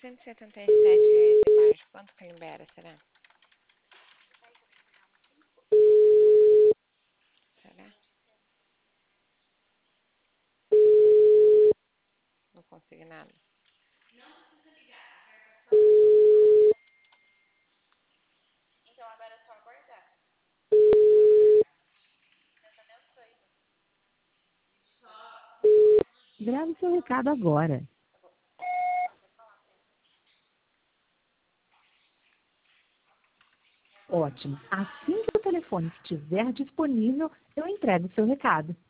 R$ 177 de março. Quanto que libera, será? Será? Não consigo nada. Então agora é só aguardar. Grave seu recado agora. Ótimo. Assim que o telefone estiver disponível, eu entrego seu recado.